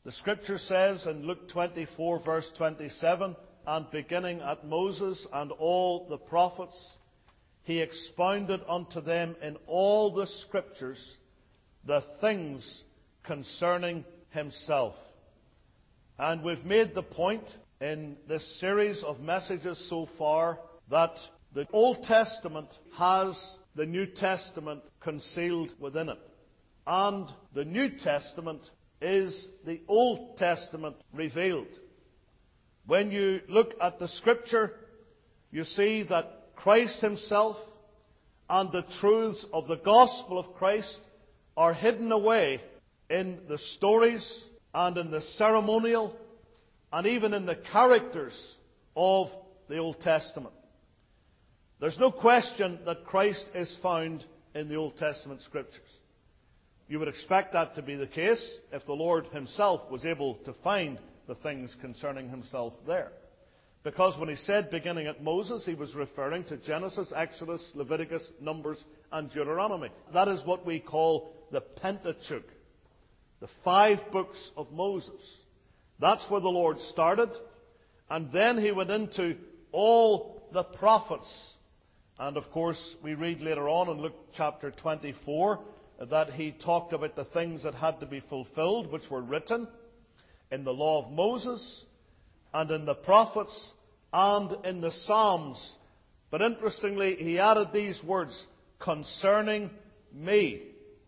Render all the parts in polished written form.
The Scripture says in Luke 24, verse 27, and beginning at Moses and all the prophets, he expounded unto them in all the Scriptures the things concerning himself. And we've made the point in this series of messages so far that the Old Testament has the New Testament concealed within it. And the New Testament is the Old Testament revealed. When you look at the Scripture, you see that Christ himself and the truths of the gospel of Christ are hidden away in the stories and in the ceremonial and even in the characters of the Old Testament. There's no question that Christ is found in the Old Testament Scriptures. You would expect that to be the case if the Lord himself was able to find the things concerning himself there. Because when he said beginning at Moses, he was referring to Genesis, Exodus, Leviticus, Numbers, and Deuteronomy. That is what we call the Pentateuch, the 5 books of Moses. That's where the Lord started. And then he went into all the prophets. And of course, we read later on in Luke chapter 24 that he talked about the things that had to be fulfilled, which were written in the law of Moses and in the prophets and in the Psalms. But interestingly, he added these words, concerning me.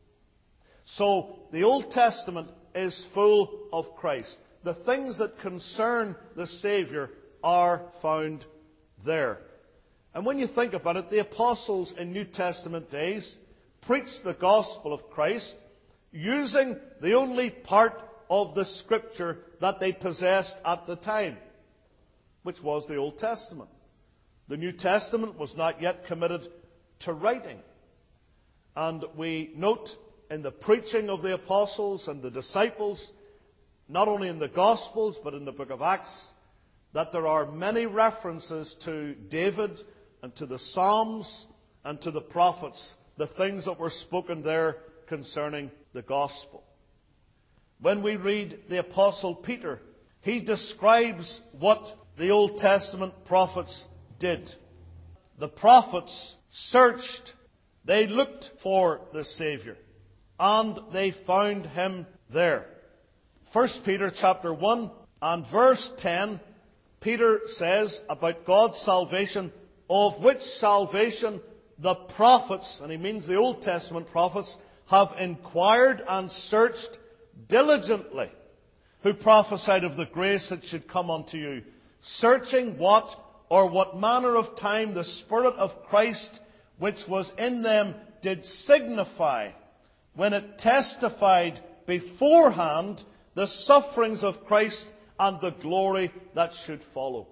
So the Old Testament is full of Christ. The things that concern the Savior are found there. And when you think about it, the apostles in New Testament days preached the gospel of Christ using the only part of the Scripture that they possessed at the time, which was the Old Testament. The New Testament was not yet committed to writing. And we note in the preaching of the apostles and the disciples, not only in the Gospels but in the book of Acts, that there are many references to David and to the Psalms and to the prophets, the things that were spoken there concerning the gospel. When we read the Apostle Peter, he describes what the Old Testament prophets did. The prophets searched, they looked for the Savior, and they found him there. 1 Peter chapter 1 and verse 10, Peter says about God's salvation, of which salvation the prophets, and he means the Old Testament prophets, have inquired and searched diligently, who prophesied of the grace that should come unto you, searching what or what manner of time the Spirit of Christ which was in them did signify, when it testified beforehand the sufferings of Christ and the glory that should follow.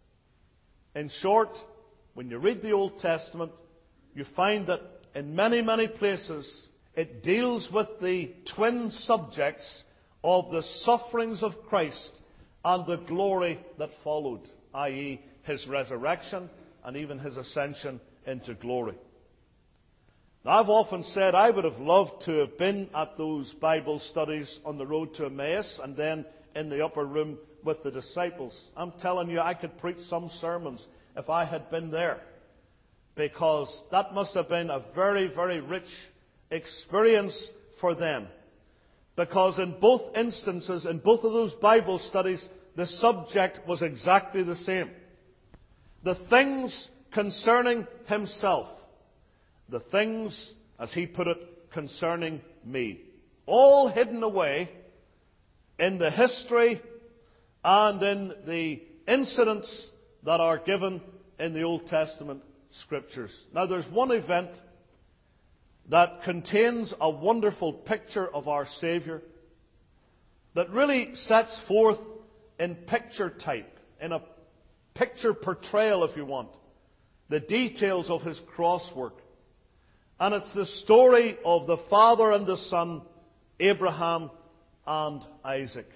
In short, when you read the Old Testament, you find that in many, many places it deals with the twin subjects of the sufferings of Christ and the glory that followed, i.e. his resurrection and even his ascension into glory. Now, I've often said I would have loved to have been at those Bible studies on the road to Emmaus and then in the upper room with the disciples. I'm telling you, I could preach some sermons if I had been there, because that must have been a very, very rich experience for them. Because in both instances, in both of those Bible studies, the subject was exactly the same. The things concerning himself. The things, as he put it, concerning me. All hidden away in the history and in the incidents that are given in the Old Testament Scriptures. Now, there's one event that contains a wonderful picture of our Savior that really sets forth in picture type, in a picture portrayal, if you want, the details of his cross work. And it's the story of the father and the son, Abraham and Isaac.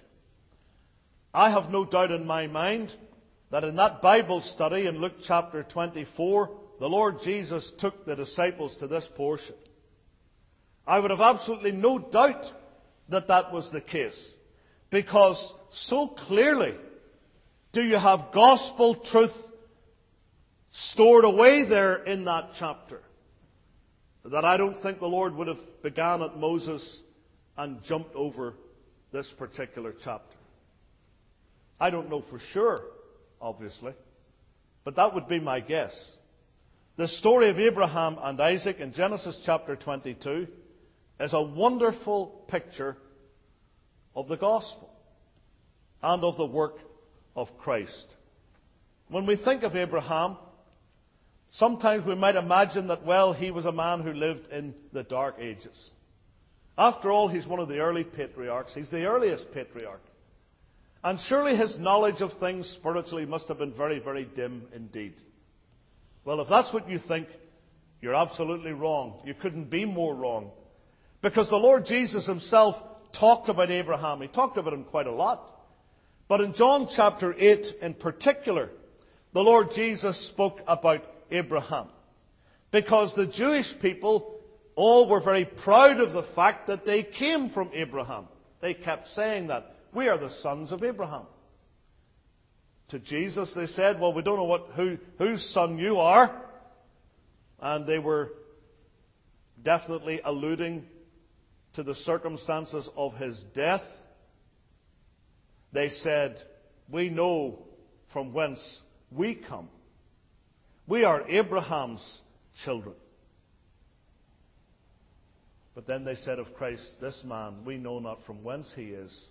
I have no doubt in my mind that in that Bible study in Luke chapter 24, the Lord Jesus took the disciples to this portion. I would have absolutely no doubt that that was the case. because so clearly do you have gospel truth stored away there in that chapter, that I don't think the Lord would have begun at Moses and jumped over this particular chapter. I don't know for sure, obviously, but that would be my guess. The story of Abraham and Isaac in Genesis chapter 22 is a wonderful picture of the gospel and of the work of Christ. When we think of Abraham, sometimes we might imagine that, well, he was a man who lived in the Dark Ages. After all, he's one of the early patriarchs. He's the earliest patriarch. And surely his knowledge of things spiritually must have been very, very dim indeed. Well, if that's what you think, you're absolutely wrong. You couldn't be more wrong. Because the Lord Jesus himself talked about Abraham. He talked about him quite a lot. But in John chapter 8 in particular, the Lord Jesus spoke about Abraham. Because the Jewish people all were very proud of the fact that they came from Abraham. They kept saying that. We are the sons of Abraham. To Jesus they said, well, we don't know whose son you are. And they were definitely alluding to the circumstances of his death. They said, we know from whence we come. We are Abraham's children. But then they said of Christ, this man, we know not from whence he is.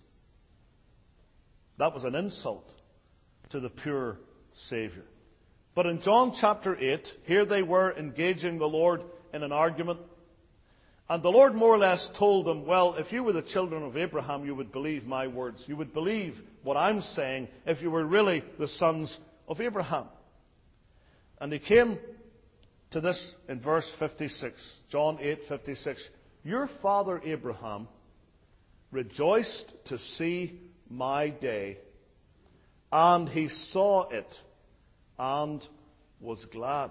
That was an insult to the pure Savior. But in John chapter 8, here they were engaging the Lord in an argument. And the Lord more or less told them, well, if you were the children of Abraham, you would believe my words. You would believe what I'm saying if you were really the sons of Abraham. And he came to this in verse 56, John 8:56. Your father Abraham rejoiced to see my day, and he saw it and was glad.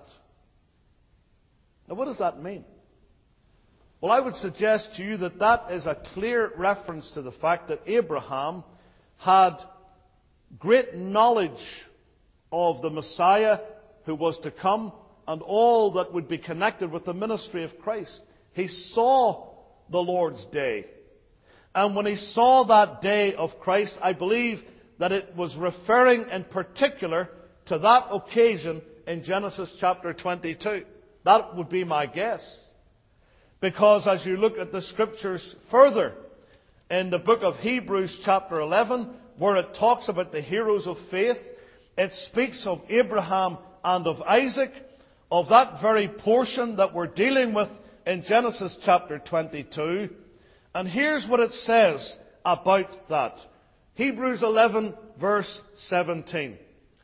Now, what does that mean? Well, I would suggest to you that that is a clear reference to the fact that Abraham had great knowledge of the Messiah who was to come and all that would be connected with the ministry of Christ. He saw the Lord's day. And when he saw that day of Christ, I believe that it was referring in particular to that occasion in Genesis chapter 22. That would be my guess. Because as you look at the scriptures further, in the book of Hebrews chapter 11, where it talks about the heroes of faith, it speaks of Abraham and of Isaac, of that very portion that we're dealing with in Genesis chapter 22. And here's what it says about that. Hebrews 11 verse 17.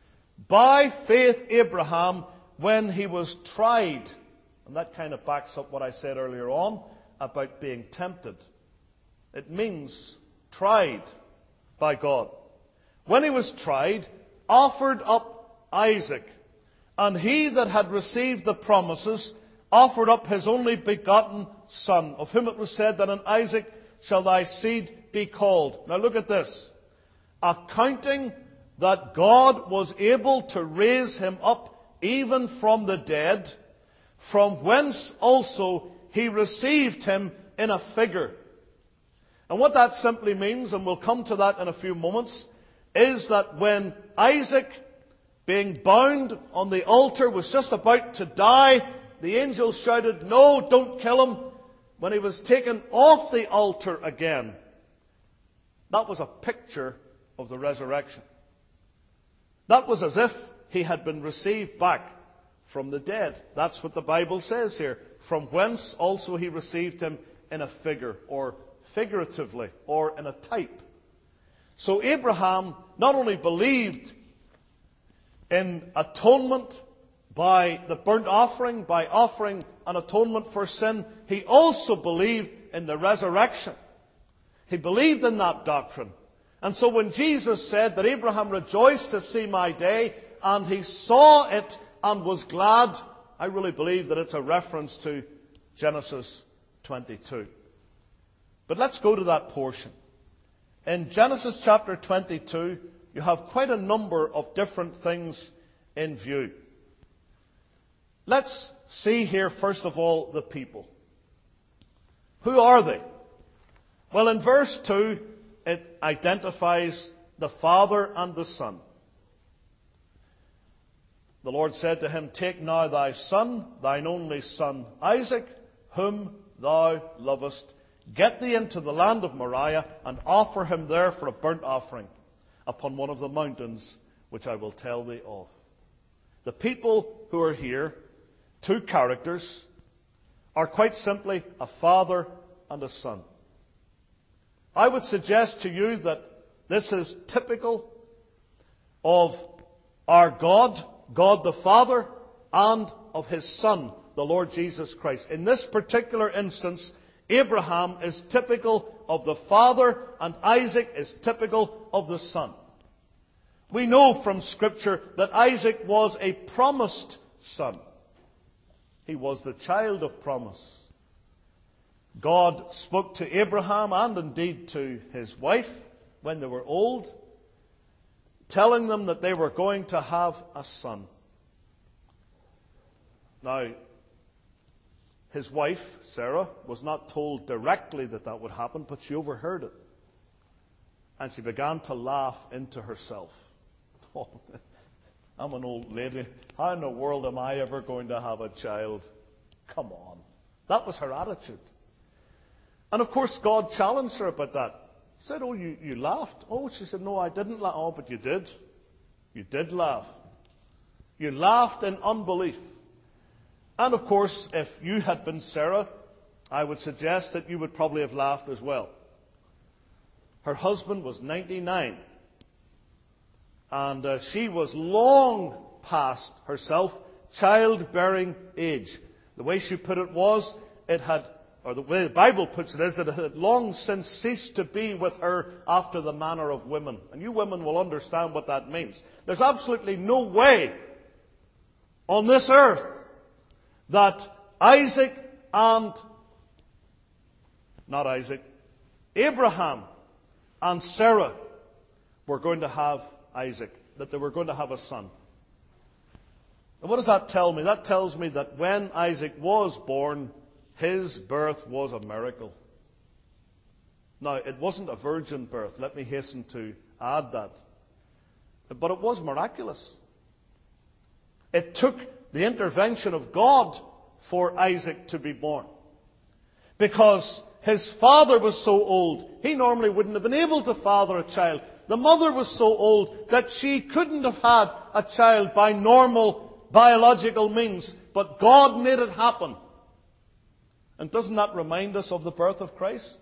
By faith Abraham, when he was tried, and that kind of backs up what I said earlier on about being tempted. It means tried by God. When he was tried, offered up Isaac, and he that had received the promises offered up his only begotten son, of whom it was said that in Isaac shall thy seed be called. Now look at this. Accounting that God was able to raise him up even from the dead, from whence also he received him in a figure. And what that simply means, and we'll come to that in a few moments, is that when Isaac, being bound on the altar, was just about to die, the angel shouted, "No, don't kill him." When he was taken off the altar again, that was a picture of the resurrection. That was as if he had been received back from the dead. That's what the Bible says here. From whence also he received him in a figure, or figuratively, or in a type. So Abraham not only believed in atonement by the burnt offering, by offering an atonement for sin, he also believed in the resurrection. He believed in that doctrine. And so when Jesus said that Abraham rejoiced to see my day, and he saw it and was glad, I really believe that it's a reference to Genesis 22. But let's go to that portion. In Genesis chapter 22, you have quite a number of different things in view. Let's see here, first of all, the people. Who are they? Well, in verse 2, it identifies the Father and the Son. The Lord said to him, "Take now thy son, thine only son Isaac, whom thou lovest. Get thee into the land of Moriah, and offer him there for a burnt offering upon one of the mountains which I will tell thee of." The people who are here, two characters, are quite simply a father and a son. I would suggest to you that this is typical of our God, God the Father, and of his Son, the Lord Jesus Christ. In this particular instance, Abraham is typical of the Father and Isaac is typical of the Son. We know from Scripture that Isaac was a promised son. He was the child of promise. God spoke to Abraham and indeed to his wife when they were old, telling them that they were going to have a son. Now, his wife, Sarah, was not told directly that that would happen, but she overheard it. And she began to laugh into herself. Oh, I'm an old lady. How in the world am I ever going to have a child? Come on. That was her attitude. And of course, God challenged her about that. He said, "Oh, you laughed." Oh, she said, "No, I didn't laugh." "Oh, but you did. You did laugh. You laughed in unbelief." And of course, if you had been Sarah, I would suggest that you would probably have laughed as well. Her husband was 99. And she was long past herself childbearing age. The way she put it was, or the way the Bible puts it is, that it had long since ceased to be with her after the manner of women. And you women will understand what that means. There's absolutely no way on this earth that Abraham and Sarah were going to have Isaac, that they were going to have a son. And what does that tell me? That tells me that when Isaac was born, his birth was a miracle. Now, it wasn't a virgin birth. Let me hasten to add that. But it was miraculous. It took the intervention of God for Isaac to be born. Because his father was so old, he normally wouldn't have been able to father a child. The mother was so old that she couldn't have had a child by normal biological means. But God made it happen. And doesn't that remind us of the birth of Christ?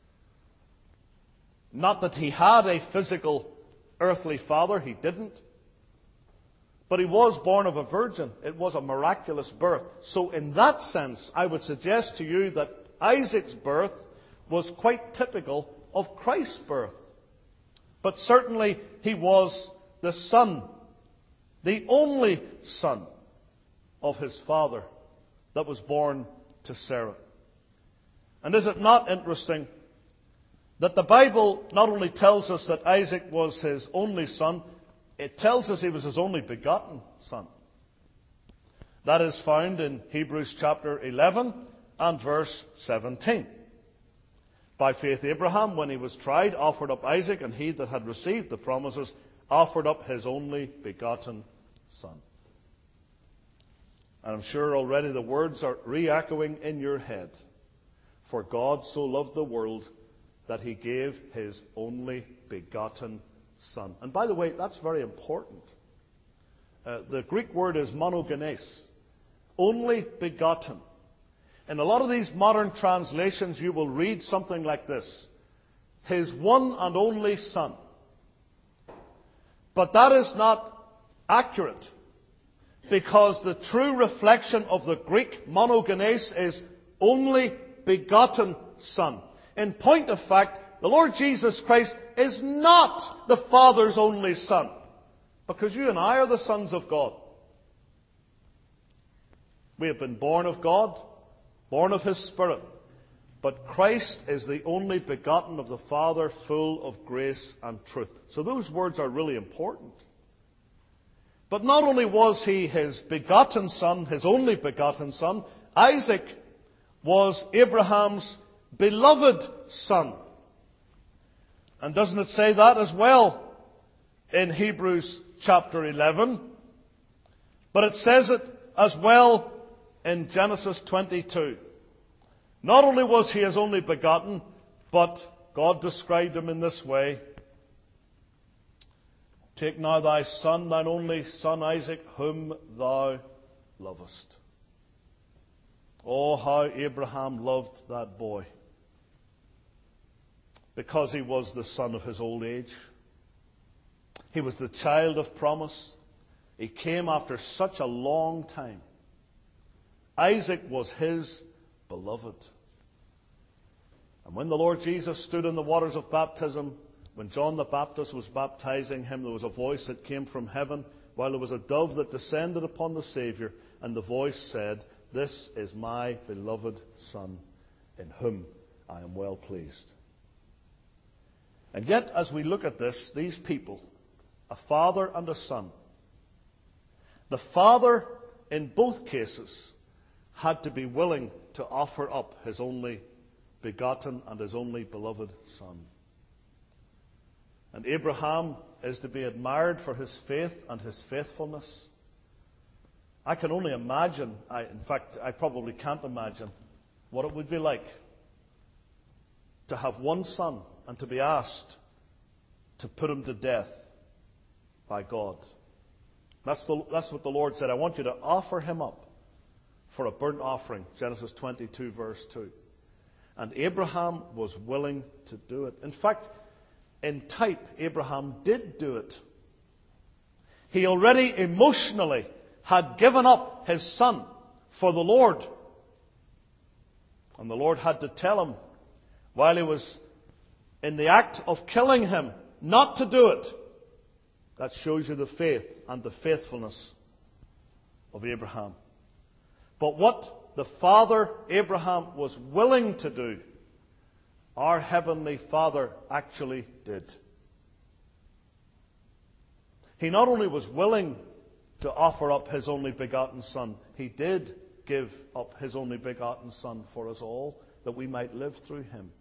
Not that he had a physical earthly father, he didn't. But he was born of a virgin. It was a miraculous birth. So in that sense, I would suggest to you that Isaac's birth was quite typical of Christ's birth. But certainly he was the son, the only son of his father that was born to Sarah. And is it not interesting that the Bible not only tells us that Isaac was his only son, it tells us he was his only begotten son. That is found in Hebrews chapter 11 and verse 17. By faith Abraham, when he was tried, offered up Isaac, and he that had received the promises offered up his only begotten son. And I'm sure already the words are re-echoing in your head. For God so loved the world that he gave his only begotten son. And by the way, that's very important. The Greek word is monogenes, only begotten. In a lot of these modern translations, you will read something like this: his one and only son. But that is not accurate, because the true reflection of the Greek monogenes is only begotten son. In point of fact, the Lord Jesus Christ is not the Father's only son, because you and I are the sons of God. We have been born of God, born of his Spirit. but Christ is the only begotten of the Father, full of grace and truth. So those words are really important. But not only was he his begotten son, his only begotten son, Isaac was Abraham's beloved son. And doesn't it say that as well in Hebrews chapter 11? But it says it as well in Genesis 22. Not only was he his only begotten, but God described him in this way. Take now thy son, thine only son Isaac, whom thou lovest. Oh, how Abraham loved that boy. Because he was the son of his old age. He was the child of promise. He came after such a long time. Isaac was his beloved. And when the Lord Jesus stood in the waters of baptism, when John the Baptist was baptizing him, there was a voice that came from heaven, while there was a dove that descended upon the Savior, and the voice said, "This is my beloved Son, in whom I am well pleased." And yet, as we look at this, these people, a father and a son, the father in both cases had to be willing to offer up his only begotten and his only beloved son. And Abraham is to be admired for his faith and his faithfulness. I can only imagine, in fact, I probably can't imagine what it would be like to have one son and to be asked to put him to death by God. That's what the Lord said. I want you to offer him up for a burnt offering. Genesis 22, verse 2. And Abraham was willing to do it. In fact, in type, Abraham did do it. He already emotionally had given up his son for the Lord. And the Lord had to tell him, while he was in the act of killing him, not to do it. That shows you the faith and the faithfulness of Abraham. But what the father Abraham was willing to do, our heavenly Father actually did. He not only was willing to offer up his only begotten Son, he did give up his only begotten Son for us all, that we might live through him.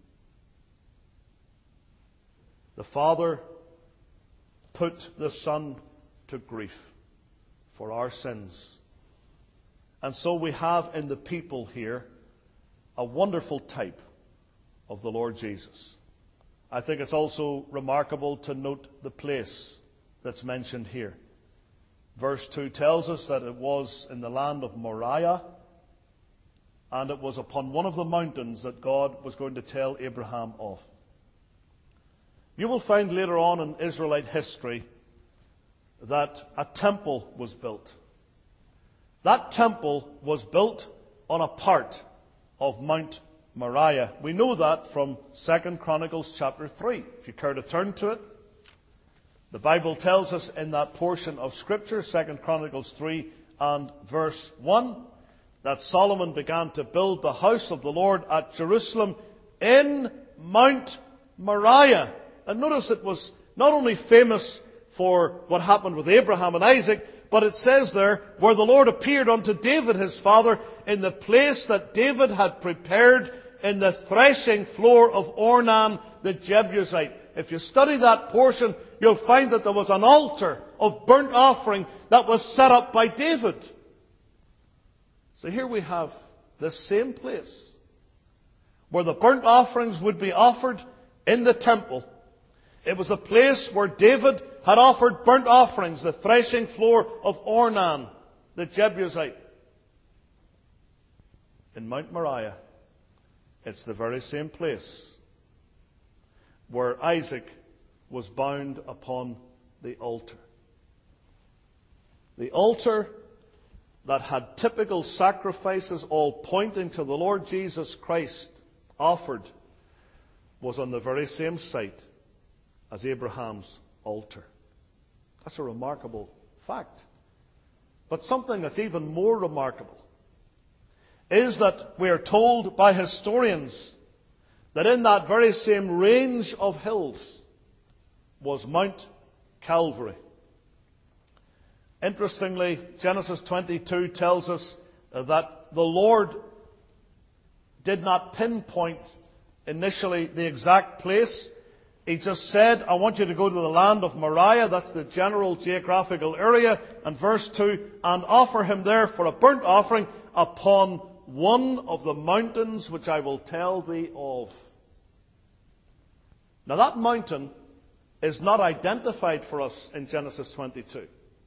The Father put the Son to grief for our sins. And so we have in the people here a wonderful type of the Lord Jesus. I think it's also remarkable to note the place that's mentioned here. Verse 2 tells us that it was in the land of Moriah, and it was upon one of the mountains that God was going to tell Abraham of. You will find later on in Israelite history that a temple was built. That temple was built on a part of Mount Moriah. We know that from 2 Chronicles chapter 3. If you care to turn to it. The Bible tells us in that portion of Scripture, 2 Chronicles 3 and verse 1, that Solomon began to build the house of the Lord at Jerusalem in Mount Moriah. And notice it was not only famous for what happened with Abraham and Isaac, but it says there, where the Lord appeared unto David his father in the place that David had prepared in the threshing floor of Ornan the Jebusite. If you study that portion, you'll find that there was an altar of burnt offering that was set up by David. So here we have this same place where the burnt offerings would be offered in the temple. It was a place where David had offered burnt offerings, the threshing floor of Ornan, the Jebusite. In Mount Moriah, it's the very same place where Isaac was bound upon the altar. The altar that had typical sacrifices all pointing to the Lord Jesus Christ offered was on the very same site as Abraham's altar. That's a remarkable fact. But something that's even more remarkable is that we are told by historians that in that very same range of hills was Mount Calvary. Interestingly, Genesis 22 tells us that the Lord did not pinpoint initially the exact place. He just said, I want you to go to the land of Moriah, that's the general geographical area, and verse 2, and offer him there for a burnt offering upon one of the mountains which I will tell thee of. Now that mountain is not identified for us in Genesis 22.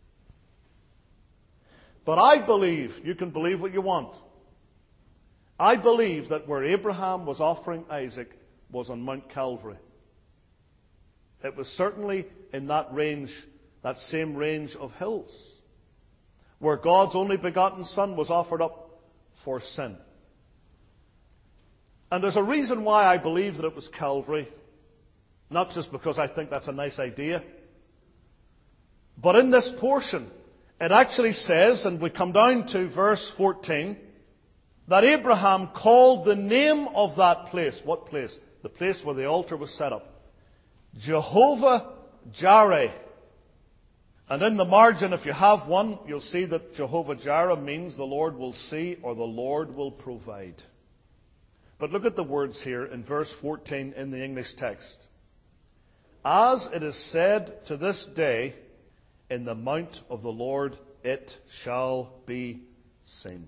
But I believe, you can believe what you want, I believe that where Abraham was offering Isaac was on Mount Calvary. It was certainly in that range, that same range of hills, where God's only begotten Son was offered up for sin. And there's a reason why I believe that it was Calvary, not just because I think that's a nice idea, but in this portion, it actually says, and we come down to verse 14, that Abraham called the name of that place. What place? The place where the altar was set up. Jehovah-Jireh. And in the margin, if you have one, you'll see that Jehovah-Jireh means the Lord will see or the Lord will provide. But look at the words here in verse 14 in the English text. As it is said to this day, in the mount of the Lord it shall be seen.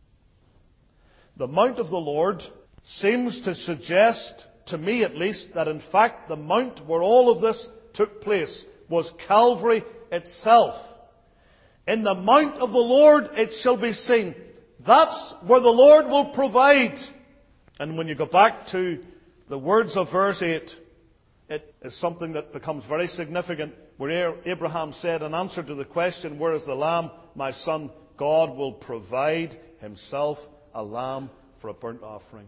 The mount of the Lord seems to suggest, to me at least, that in fact the mount where all of this took place was Calvary itself. In the mount of the Lord it shall be seen. That's where the Lord will provide. And when you go back to the words of verse 8, it is something that becomes very significant, where Abraham said in answer to the question, where is the lamb? My son, God will provide himself a lamb for a burnt offering.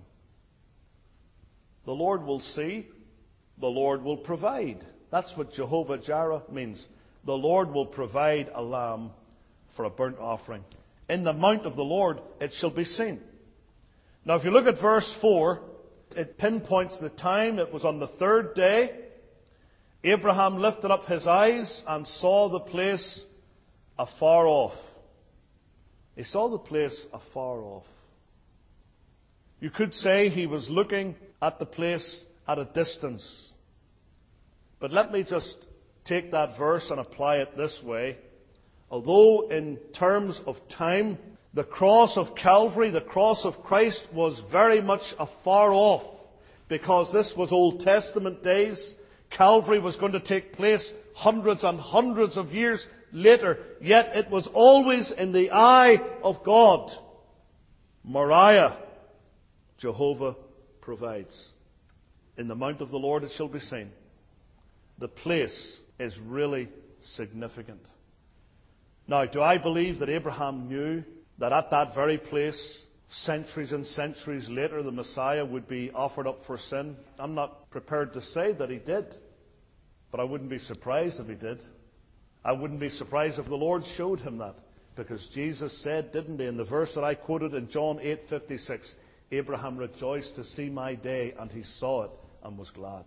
The Lord will see, the Lord will provide. That's what Jehovah-Jireh means. The Lord will provide a lamb for a burnt offering. In the mount of the Lord it shall be seen. Now if you look at verse 4, it pinpoints the time. It was on the third day. Abraham lifted up his eyes and saw the place afar off. He saw the place afar off. You could say he was looking at the place at a distance. But let me just take that verse and apply it this way. Although in terms of time, the cross of Calvary, the cross of Christ, was very much afar off, because this was Old Testament days. Calvary was going to take place hundreds and hundreds of years later, yet it was always in the eye of God. Moriah, Jehovah provides. In the mount of the Lord it shall be seen. The place is really significant. Now, do I believe that Abraham knew that at that very place, centuries and centuries later, the Messiah would be offered up for sin? I'm not prepared to say that he did, but I wouldn't be surprised if he did. I wouldn't be surprised if the Lord showed him that, because Jesus said, didn't he, in the verse that I quoted in John 8:56, Abraham rejoiced to see my day, and he saw it and was glad.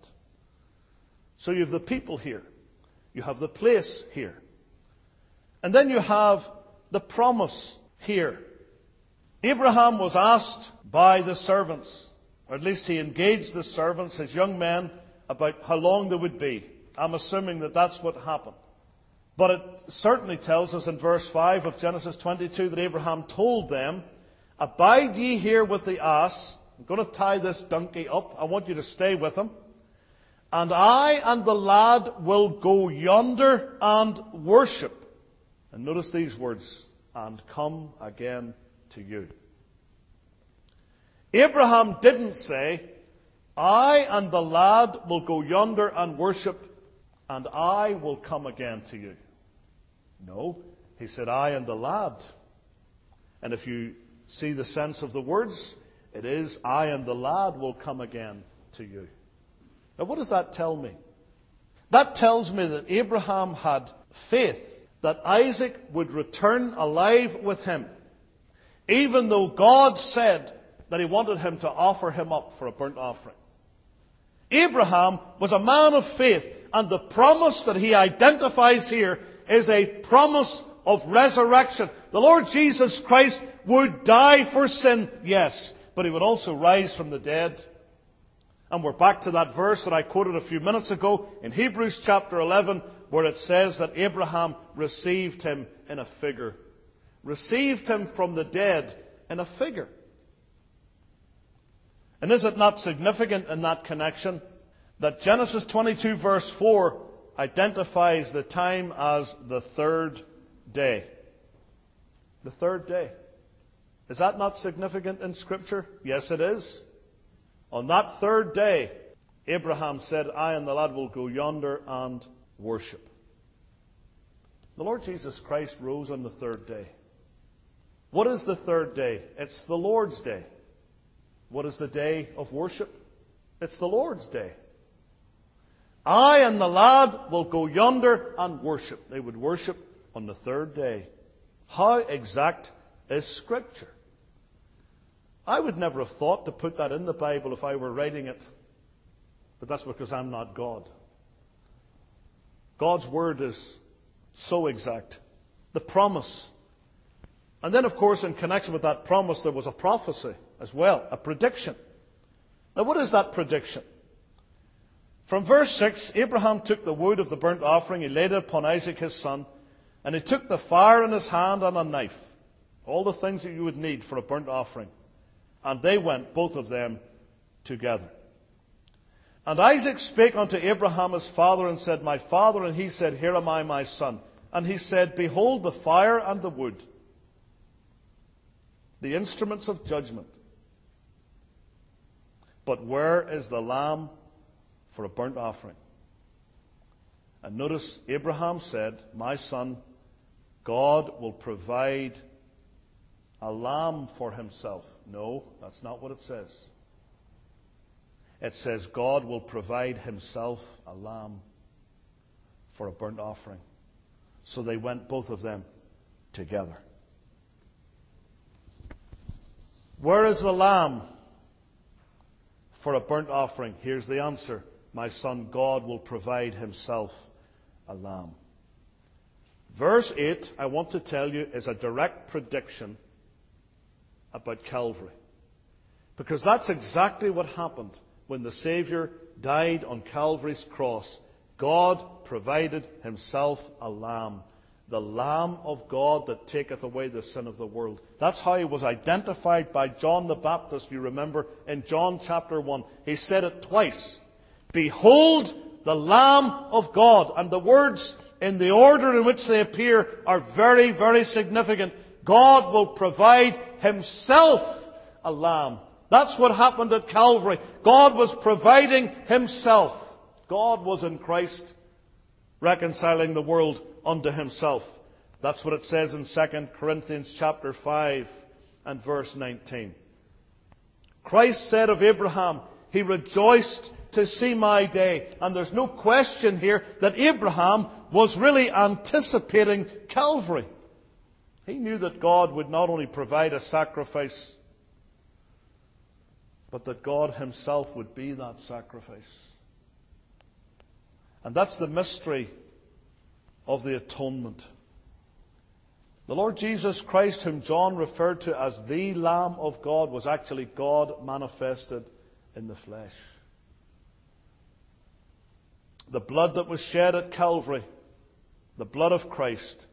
So you have the people here. You have the place here. And then you have the promise here. Abraham was asked by the servants, or at least he engaged the servants, his young men, about how long they would be. I'm assuming that that's what happened. But it certainly tells us in verse 5 of Genesis 22 that Abraham told them, abide ye here with the ass. I'm going to tie this donkey up. I want you to stay with him. And I and the lad will go yonder and worship. And notice these words, and come again to you. Abraham didn't say, I and the lad will go yonder and worship, and I will come again to you. No, he said, I and the lad. And if you see the sense of the words, it is, I and the lad will come again to you. Now, what does that tell me? That tells me that Abraham had faith that Isaac would return alive with him, even though God said that he wanted him to offer him up for a burnt offering. Abraham was a man of faith, and the promise that he identifies here is a promise of resurrection. The Lord Jesus Christ would die for sin, yes, but he would also rise from the dead. And we're back to that verse that I quoted a few minutes ago in Hebrews chapter 11, where it says that Abraham received him in a figure. Received him from the dead in a figure. And is it not significant in that connection that Genesis 22 verse 4 identifies the time as the third day? The third day. Is that not significant in Scripture? Yes, it is. On that third day, Abraham said, I and the lad will go yonder and worship. The Lord Jesus Christ rose on the third day. What is the third day? It's the Lord's day. What is the day of worship? It's the Lord's day. I and the lad will go yonder and worship. They would worship on the third day. How exact is Scripture? I would never have thought to put that in the Bible if I were writing it. But that's because I'm not God. God's Word is so exact. The promise. And then, of course, in connection with that promise, there was a prophecy as well, a prediction. Now, what is that prediction? From verse 6, Abraham took the wood of the burnt offering, he laid it upon Isaac his son, and he took the fire in his hand and a knife, all the things that you would need for a burnt offering. And they went, both of them, together. And Isaac spake unto Abraham his father, and said, My father. And he said, Here am I, my son. And he said, Behold the fire and the wood, the instruments of judgment. But where is the lamb for a burnt offering? And notice, Abraham said, My son, God will provide a lamb for himself. No, that's not what it says. It says God will provide himself a lamb for a burnt offering. So they went, both of them, together. Where is the lamb for a burnt offering? Here's the answer. My son, God will provide himself a lamb. Verse 8, I want to tell you, is a direct prediction about Calvary. Because that's exactly what happened when the Savior died on Calvary's cross. God provided himself a lamb, the Lamb of God that taketh away the sin of the world. That's how he was identified by John the Baptist, you remember, in John chapter 1. He said it twice. Behold the Lamb of God. And the words in the order in which they appear are very, very significant. God will provide himself a lamb. That's what happened at Calvary. God was providing himself. God was in Christ, reconciling the world unto himself. That's what it says in 2 Corinthians chapter 5 and verse 19. Christ said of Abraham, he rejoiced to see my day. And there's no question here that Abraham was really anticipating Calvary. He knew that God would not only provide a sacrifice, but that God himself would be that sacrifice. And that's the mystery of the atonement. The Lord Jesus Christ, whom John referred to as the Lamb of God, was actually God manifested in the flesh. The blood that was shed at Calvary, the blood of Christ,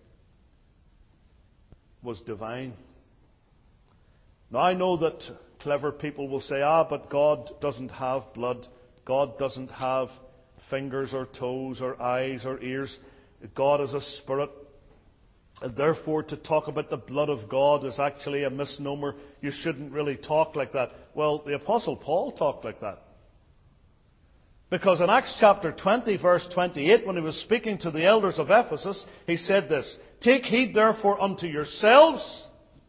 was divine. Now I know that clever people will say, but God doesn't have blood. God doesn't have fingers or toes or eyes or ears. God is a spirit. And therefore to talk about the blood of God is actually a misnomer. You shouldn't really talk like that. Well, the Apostle Paul talked like that. Because in Acts chapter 20, verse 28, when he was speaking to the elders of Ephesus, he said this, Take heed therefore unto yourselves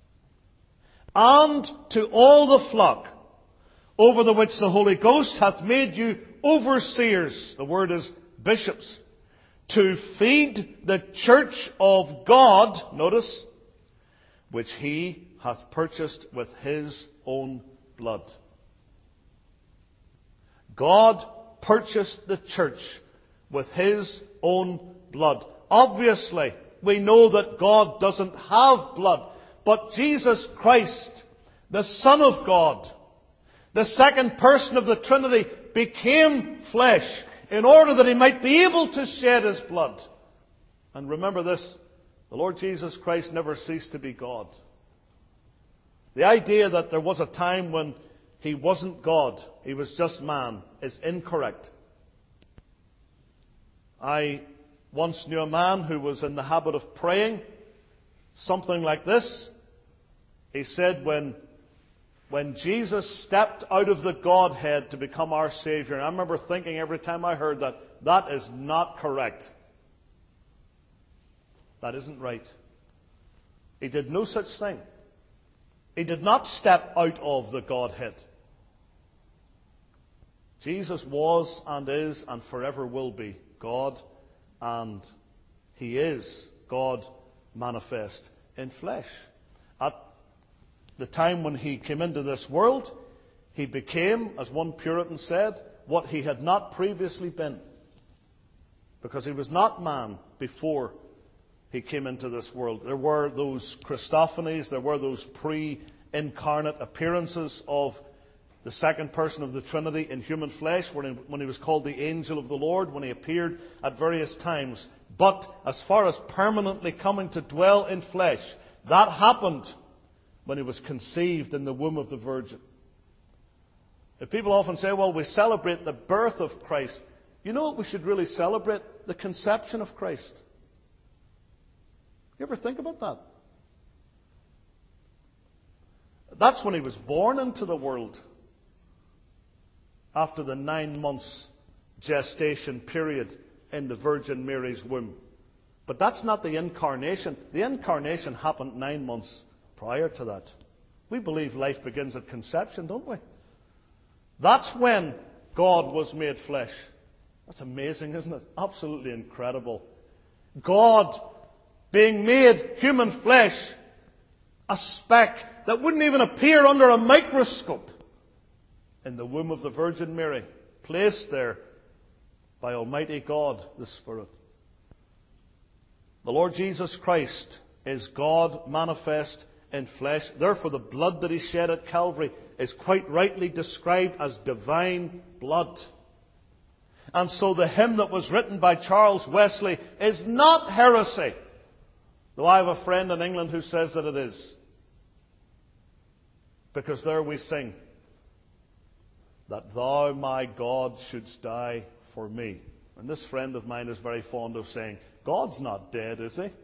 and to all the flock over the which the Holy Ghost hath made you overseers. The word is bishops. To feed the church of God, notice, which he hath purchased with his own blood. God purchased the church with his own blood. Obviously, we know that God doesn't have blood, but Jesus Christ, the Son of God, the second person of the Trinity, became flesh in order that he might be able to shed his blood. And remember this, the Lord Jesus Christ never ceased to be God. The idea that there was a time when he wasn't God, he was just man, is incorrect. I once knew a man who was in the habit of praying something like this. He said when Jesus stepped out of the Godhead to become our Savior, and I remember thinking every time I heard that, that is not correct. That isn't right. He did no such thing. He did not step out of the Godhead. Jesus was and is and forever will be God, and he is God manifest in flesh. At the time when he came into this world, he became, as one Puritan said, what he had not previously been. Because he was not man before he came into this world. There were those Christophanies, there were those pre-incarnate appearances of the second person of the Trinity in human flesh, when he was called the angel of the Lord, when he appeared at various times. But as far as permanently coming to dwell in flesh, that happened when he was conceived in the womb of the Virgin. If people often say, well, we celebrate the birth of Christ, you know what we should really celebrate? The conception of Christ. You ever think about that? That's when he was born into the world, after the 9 months gestation period in the Virgin Mary's womb. But that's not the incarnation. The incarnation happened 9 months prior to that. We believe life begins at conception, don't we? That's when God was made flesh. That's amazing, isn't it? Absolutely incredible. God being made human flesh, a speck that wouldn't even appear under a microscope, in the womb of the Virgin Mary, placed there by Almighty God, the Spirit. The Lord Jesus Christ is God manifest in flesh. Therefore, the blood that he shed at Calvary is quite rightly described as divine blood. And so the hymn that was written by Charles Wesley is not heresy, though I have a friend in England who says that it is. Because there we sing, that thou, my God, shouldst die for me. And this friend of mine is very fond of saying, God's not dead, is he?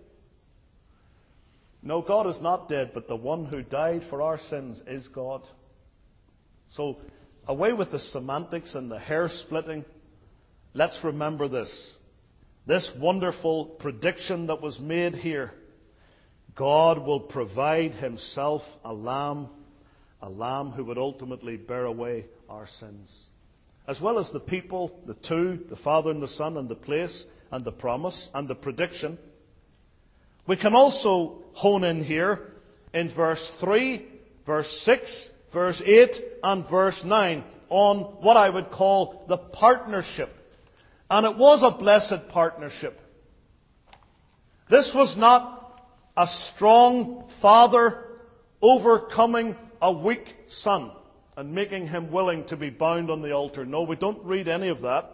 No, God is not dead, but the one who died for our sins is God. So, away with the semantics and the hair splitting. Let's remember this. This wonderful prediction that was made here. God will provide himself a lamb who would ultimately bear away our sins. As well as the people, the two, the Father and the Son, and the place, and the promise, and the prediction. We can also hone in here in verse 3, verse 6, verse 8, and verse 9 on what I would call the partnership. And it was a blessed partnership. This was not a strong father overcoming a weak son and making him willing to be bound on the altar. No, we don't read any of that.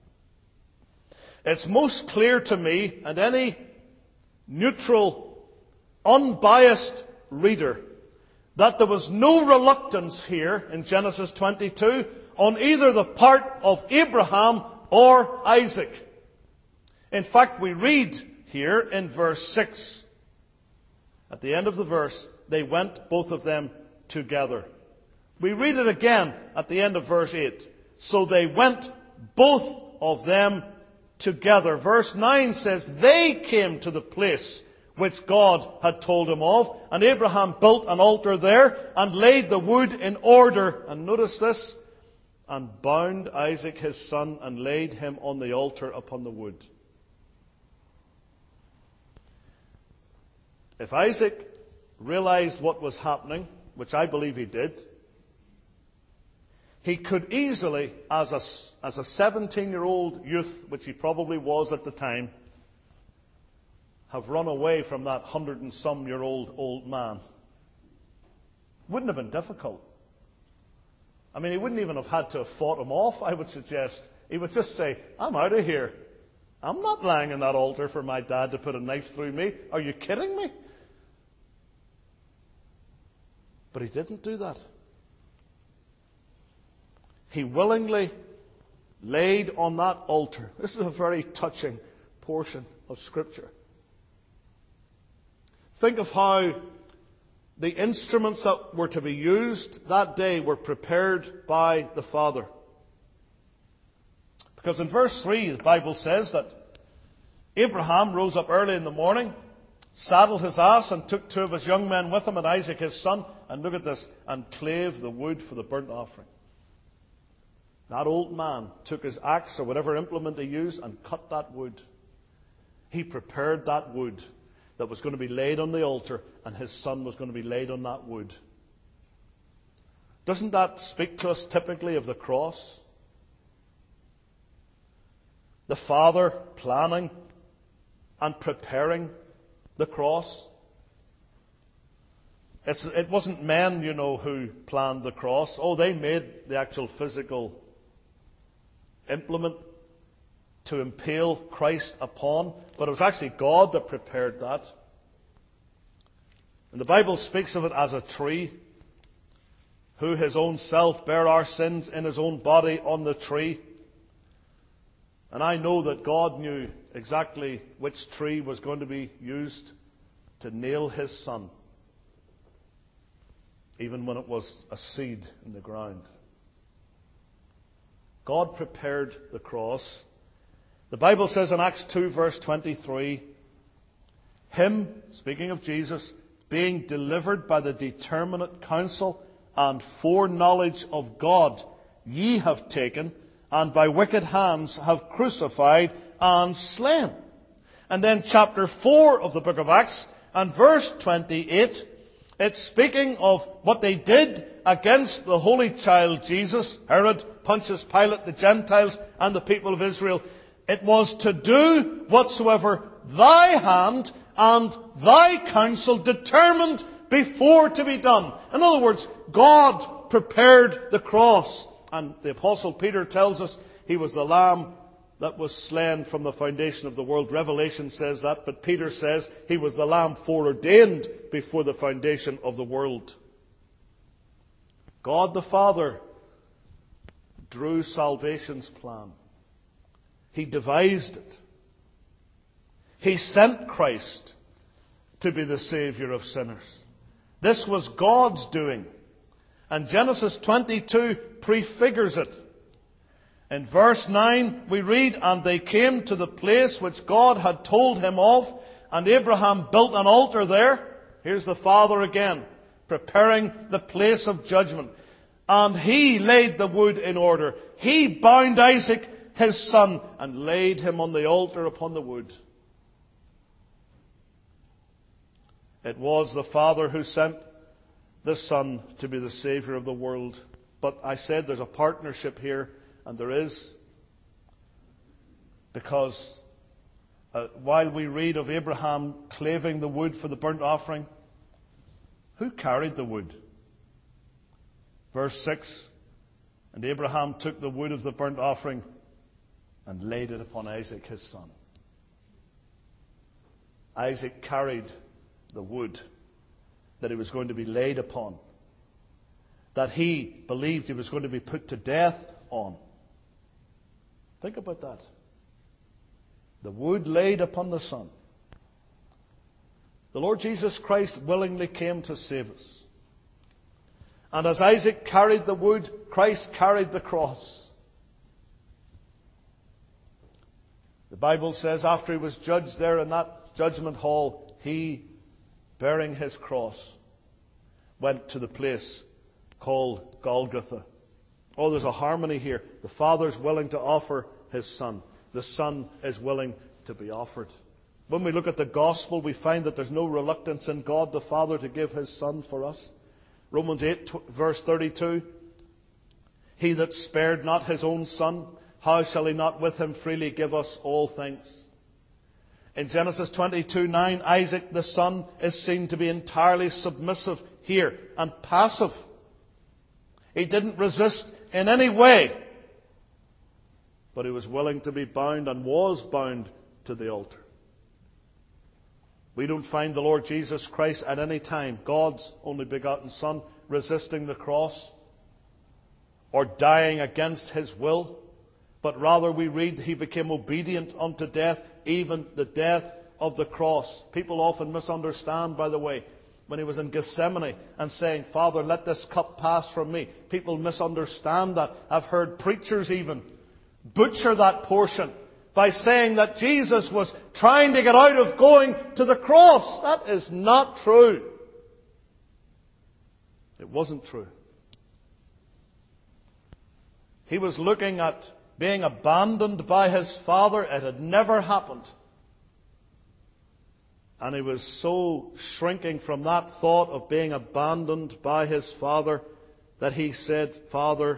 It's most clear to me, and any neutral, unbiased reader, that there was no reluctance here in Genesis 22 on either the part of Abraham or Isaac. In fact, we read here in verse 6, at the end of the verse, they went, both of them, together. We read it again at the end of verse 8. So they went, both of them, together. Verse 9 says, they came to the place which God had told him of, and Abraham built an altar there and laid the wood in order. And notice this, and bound Isaac his son and laid him on the altar upon the wood. If Isaac realized what was happening, which I believe he did, He could easily, as a 17-year-old youth, which he probably was at the time, have run away from that 100-and-some-year-old old man. Wouldn't have been difficult. I mean, he wouldn't even have had to have fought him off, I would suggest. He would just say, I'm out of here. I'm not lying on that altar for my dad to put a knife through me. Are you kidding me? But he didn't do that. He willingly laid on that altar. This is a very touching portion of Scripture. Think of how the instruments that were to be used that day were prepared by the Father. Because in verse 3, the Bible says that Abraham rose up early in the morning, saddled his ass, and took 2 of his young men with him, and Isaac his son, and look at this, and clave the wood for the burnt offering. That old man took his axe or whatever implement he used and cut that wood. He prepared that wood that was going to be laid on the altar, and his son was going to be laid on that wood. Doesn't that speak to us typically of the cross? The Father planning and preparing the cross. It wasn't men, who planned the cross. Oh, they made the actual physical implement to impale Christ upon, but it was actually God that prepared that. And the Bible speaks of it as a tree, who his own self bare our sins in his own body on the tree. And I know that God knew exactly which tree was going to be used to nail his son, even when it was a seed in the ground. God prepared the cross. The Bible says in Acts 2 verse 23, him, speaking of Jesus, being delivered by the determinate counsel and foreknowledge of God, ye have taken, and by wicked hands have crucified and slain. And then chapter 4 of the book of Acts and verse 28, it's speaking of what they did against the holy child Jesus, Herod, Pontius Pilate, the Gentiles, and the people of Israel. It was to do whatsoever thy hand and thy counsel determined before to be done. In other words, God prepared the cross. And the Apostle Peter tells us he was the Lamb that was slain from the foundation of the world. Revelation says that, but Peter says he was the Lamb foreordained before the foundation of the world. God the Father drew salvation's plan. He devised it. He sent Christ to be the Savior of sinners. This was God's doing. And Genesis 22 prefigures it. In verse 9 we read, and they came to the place which God had told him of, and Abraham built an altar there. Here's the Father again, preparing the place of judgment. And he laid the wood in order. He bound Isaac, his son, and laid him on the altar upon the wood. It was the Father who sent the Son to be the Savior of the world. But I said there's a partnership here, and there is. Because while we read of Abraham claving the wood for the burnt offering, who carried the wood? Verse 6, and Abraham took the wood of the burnt offering and laid it upon Isaac his son. Isaac carried the wood that he was going to be laid upon, that he believed he was going to be put to death on. Think about that. The wood laid upon the Son. The Lord Jesus Christ willingly came to save us. And as Isaac carried the wood, Christ carried the cross. The Bible says after he was judged there in that judgment hall, he, bearing his cross, went to the place called Golgotha. Oh, there's a harmony here. The Father's willing to offer his Son. The Son is willing to be offered. When we look at the gospel, we find that there's no reluctance in God the Father to give his Son for us. Romans 8, verse 32. He that spared not his own son, how shall he not with him freely give us all things? In Genesis 22:9, Isaac the son is seen to be entirely submissive here and passive. He didn't resist in any way, but he was willing to be bound and was bound to the altar. We don't find the Lord Jesus Christ at any time, God's only begotten Son, resisting the cross or dying against his will, but rather we read he became obedient unto death, even the death of the cross. People often misunderstand, by the way, when he was in Gethsemane and saying, Father, let this cup pass from me. People misunderstand that. I've heard preachers even butcher that portion by saying that Jesus was trying to get out of going to the cross. That is not true. It wasn't true. He was looking at being abandoned by his Father. It had never happened. And he was so shrinking from that thought of being abandoned by his Father that he said, Father,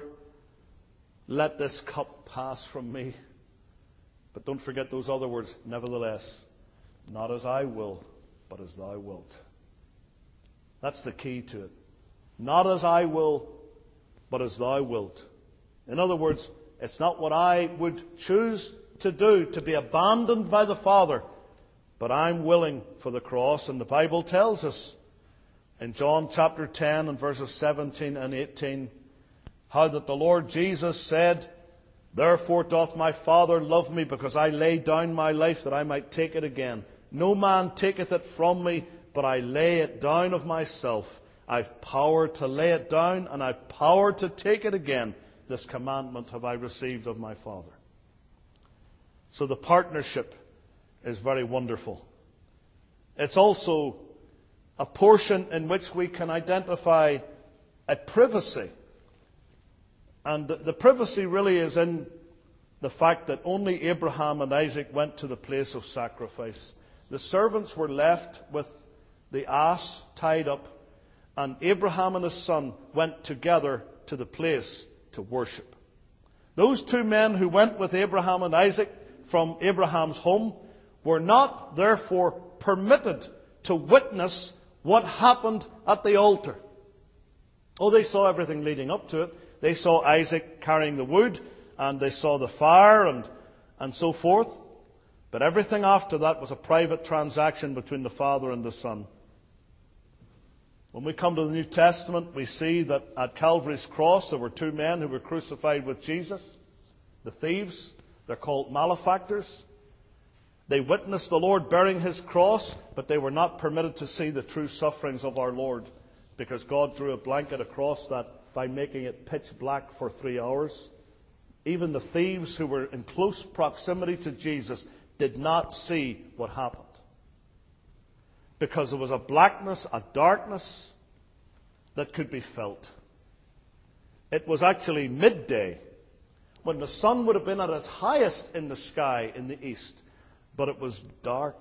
let this cup pass from me. But don't forget those other words, nevertheless, not as I will, but as thou wilt. That's the key to it. Not as I will, but as thou wilt. In other words, it's not what I would choose to do, to be abandoned by the Father, but I'm willing for the cross. And the Bible tells us in John chapter 10 and verses 17 and 18, how that the Lord Jesus said, Therefore doth my Father love me, because I lay down my life that I might take it again. No man taketh it from me, but I lay it down of myself. I've power to lay it down, and I've power to take it again. This commandment have I received of my Father. So the partnership is very wonderful. It's also a portion in which we can identify a privacy. And the privacy really is in the fact that only Abraham and Isaac went to the place of sacrifice. The servants were left with the ass tied up, and Abraham and his son went together to the place to worship. Those two men who went with Abraham and Isaac from Abraham's home were not, therefore, permitted to witness what happened at the altar. Oh, they saw everything leading up to it. They saw Isaac carrying the wood, and they saw the fire and so forth. But everything after that was a private transaction between the Father and the Son. When we come to the New Testament, we see that at Calvary's cross there were two men who were crucified with Jesus. The thieves, they're called malefactors. They witnessed the Lord bearing his cross, but they were not permitted to see the true sufferings of our Lord, because God drew a blanket across that by making it pitch black for 3 hours. Even the thieves who were in close proximity to Jesus did not see what happened, because there was a blackness, a darkness that could be felt. It was actually midday, when the sun would have been at its highest in the sky in the east, but it was dark,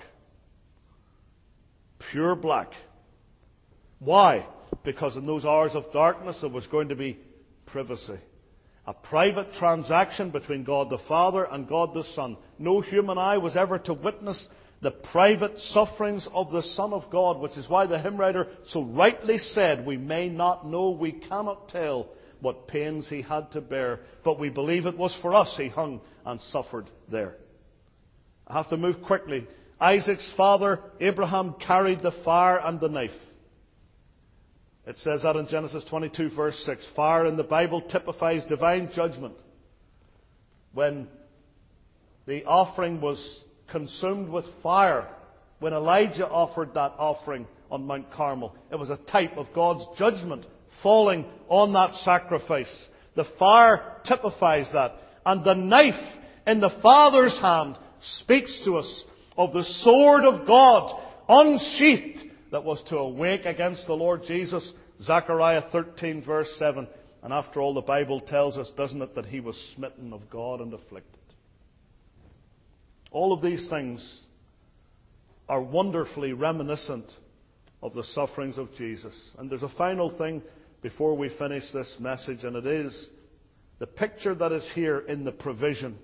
pure black. Why? Because in those hours of darkness there was going to be privacy. A private transaction between God the Father and God the Son. No human eye was ever to witness the private sufferings of the Son of God, which is why the hymn writer so rightly said, we may not know, we cannot tell what pains he had to bear, but we believe it was for us he hung and suffered there. I have to move quickly. Isaac's father, Abraham, carried the fire and the knife. It says that in Genesis 22, verse 6. Fire in the Bible typifies divine judgment. When the offering was consumed with fire, when Elijah offered that offering on Mount Carmel, it was a type of God's judgment falling on that sacrifice. The fire typifies that. And the knife in the Father's hand speaks to us of the sword of God unsheathed that was to awake against the Lord Jesus. Zechariah 13 verse 7. And after all, the Bible tells us, doesn't it, that he was smitten of God and afflicted. All of these things are wonderfully reminiscent of the sufferings of Jesus. And there's a final thing before we finish this message, and it is The picture that is here in the provision.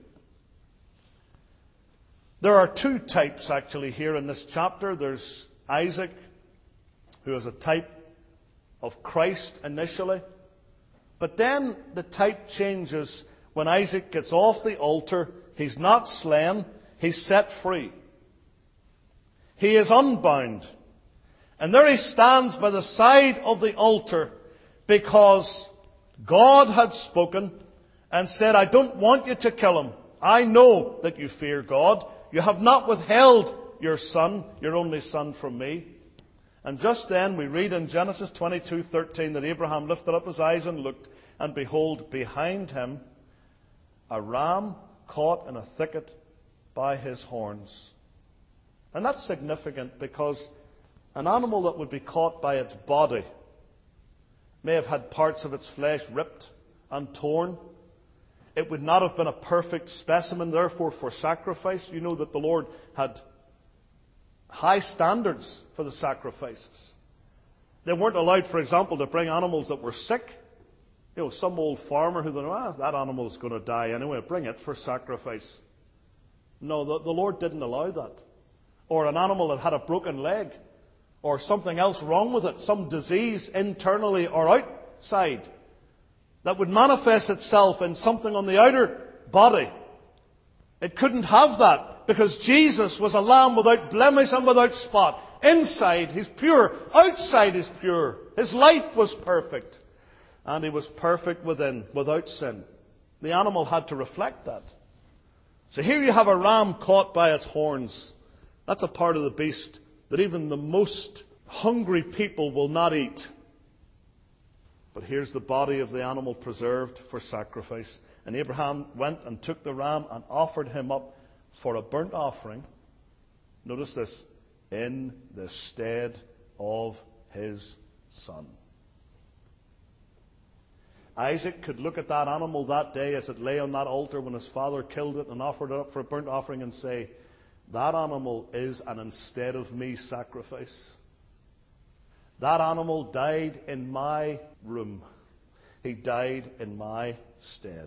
There are two types actually here in this chapter. There's Isaac, who is a type of Christ initially. But then the type changes when Isaac gets off the altar. He's not slain, he's set free. He is unbound. And there he stands by the side of the altar because God had spoken and said, I don't want you to kill him. I know that you fear God. You have not withheld your son, your only son, from me. And just then we read in Genesis 22:13 that Abraham lifted up his eyes and looked, and behold, behind him a ram caught in a thicket by his horns. And that's significant because an animal that would be caught by its body may have had parts of its flesh ripped and torn. It would not have been a perfect specimen, therefore, for sacrifice. You know that the Lord had high standards for the sacrifices. They weren't allowed, for example, to bring animals that were sick. You know, some old farmer who thought, that animal is going to die anyway, bring it for sacrifice. No, the Lord didn't allow that. Or an animal that had a broken leg, or something else wrong with it, some disease internally or outside, that would manifest itself in something on the outer body. It couldn't have that because Jesus was a lamb without blemish and without spot. Inside, he's pure. Outside, he's pure. His life was perfect. And he was perfect within, without sin. The animal had to reflect that. So here you have a ram caught by its horns. That's a part of the beast that even the most hungry people will not eat. But here's the body of the animal preserved for sacrifice. And Abraham went and took the ram and offered him up for a burnt offering. Notice this, in the stead of his son. Isaac could look at that animal that day as it lay on that altar when his father killed it and offered it up for a burnt offering and say, that animal is an instead of me sacrifice. That animal died in my room. He died in my stead.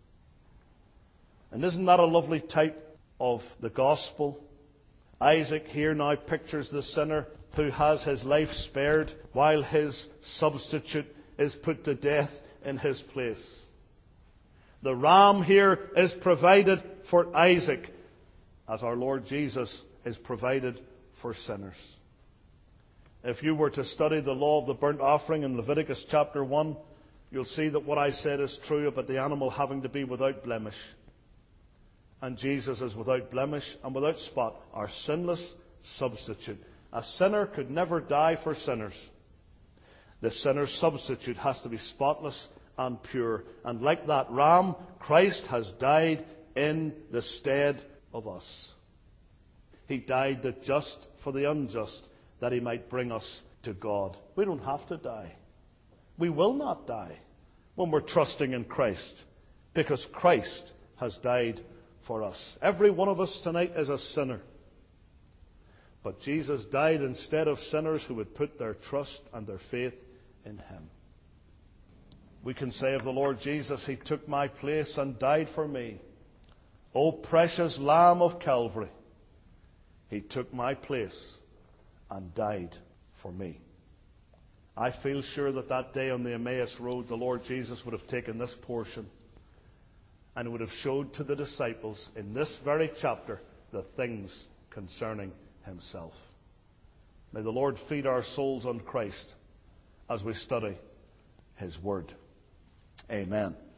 And isn't that a lovely type of the gospel? Isaac here now pictures the sinner who has his life spared while his substitute is put to death in his place. The ram here is provided for Isaac, as our Lord Jesus is provided for sinners. If you were to study the law of the burnt offering in Leviticus chapter 1, you'll see that what I said is true about the animal having to be without blemish. And Jesus is without blemish and without spot, our sinless substitute. A sinner could never die for sinners. The sinner's substitute has to be spotless and pure. And like that ram, Christ has died in the stead of us. He died the just for the unjust, that he might bring us to God. We don't have to die. We will not die when we're trusting in Christ, because Christ has died for us. Every one of us tonight is a sinner. But Jesus died instead of sinners who would put their trust and their faith in him. We can say of the Lord Jesus, he took my place and died for me. O precious Lamb of Calvary, he took my place and died for me. I feel sure that that day on the Emmaus Road, the Lord Jesus would have taken this portion and would have showed to the disciples in this very chapter the things concerning himself. May the Lord feed our souls on Christ as we study his word. Amen.